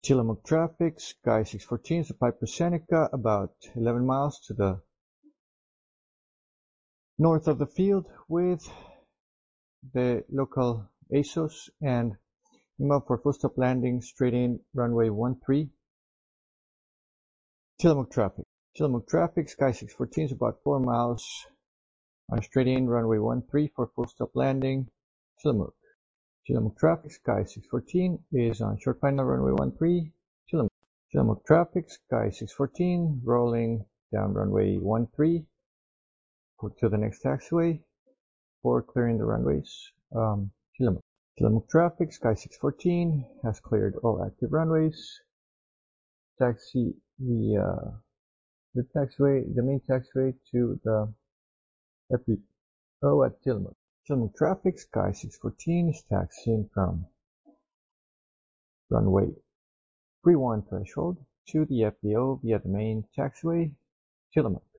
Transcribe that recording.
Tillamook traffic, Sky 614, supply per Seneca, about 11 miles to the north of the field with the local ASOS and IMA for full stop landing, straight in runway 13. Tillamook traffic. Tillamook traffic, Sky 614 is about 4 miles on a straight in runway 13 for full stop landing, Tillamook. Tillamook traffic, Sky 614 is on short final runway 13, Tillamook. Tillamook traffic, Sky 614, rolling down runway 13 to the next taxiway for clearing the runways, Tillamook. Tillamook traffic, Sky 614 has cleared all active runways. Taxi the main taxiway to the FBO at Tillamook. Tillamook traffic, Sky 614 is taxiing from runway 31 threshold to the FBO via the main taxiway, Tillamook.